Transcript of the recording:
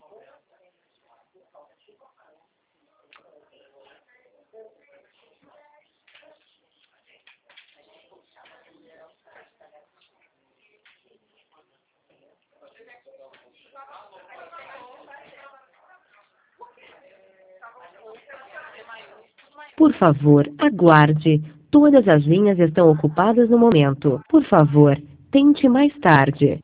Por favor, aguarde. Todas as linhas estão ocupadas no momento. Por favor, tente mais tarde.